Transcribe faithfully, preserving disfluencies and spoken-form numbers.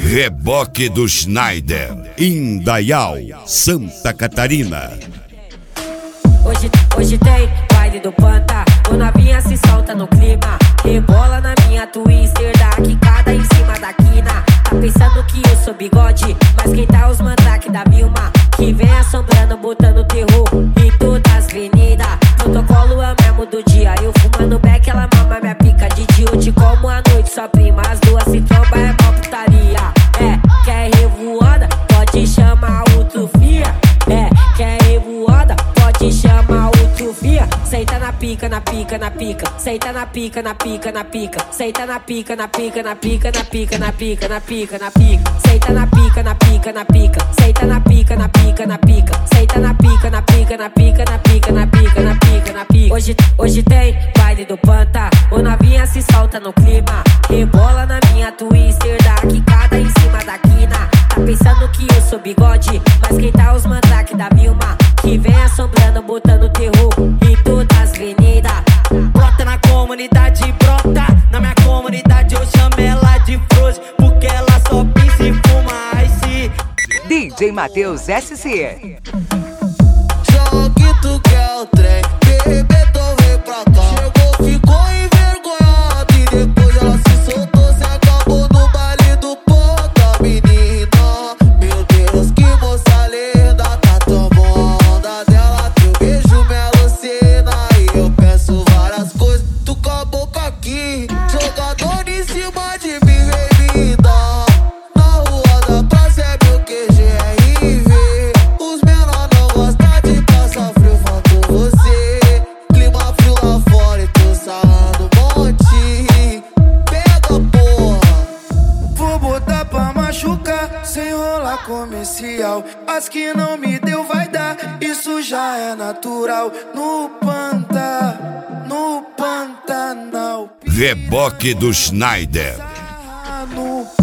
Reboque do Schneider, Indaial, Santa Catarina. Hoje, hoje tem baile do Panta, o novinha se solta no clima. Rebola na minha twister, da quicada em cima da quina. Tá pensando que eu sou bigode, mas quem tá os mandrake da Vilma, que vem assombrando, botando terror em todas as avenidas. Protocolo é o mesmo do dia, eu fumando beck, ela mama minha pica de dia. Eu te como à noite, sua prima, as duas se tromba, é mó putaria. É, quer revoada? Pode chamar o Trufia. É, quer revoada? Pode chamar o Trufia. Senta na pica, na pica, na pica. Senta na pica, na pica, na pica. Senta na pica, na pica, na pica, na pica, na pica, na pica, na pica. Senta na pica, na pica, na pica. Senta na pica, na pica, na pica. Senta na pica, na pica, na pica, na pica, na pica, na pica, na pica. Hoje, hoje tem baile do Panta, o novinha se solta no clima. Rebola na minha twister, da quicada em cima da quina. Tá pensando que eu sou bigode, mas quem tá os mandrake da Vilma, que vem assombrando, botando terror em todas as avenidas. Brota na comunidade, brota na minha comunidade, eu chamo ela de frouxa, porque ela só pensa e fuma ice. D J Matheus S C. Já que tu quer o trem, bebê, então vem pra cá. Chegou, ficou envergonhada e depois ela se soltou, se acabou no baile do Panta, menina. Meu Deus, que moça linda, tá tomando onda dela, teu beijo me alucina e eu peço várias coisas, tu com a boca aqui. Jogador em cima de mim, vem me dar. Na rua da praça é meu Q G R V. Os menor não gostam de passar frio, fã com você. Clima frio lá fora e tô sarrando um monte. Pega, porra. Vou botar pra machucar, sem rolar comercial. As que não me deu vai dar, isso já é natural. No Panta, no Pantanal. Reboque do Schneider. No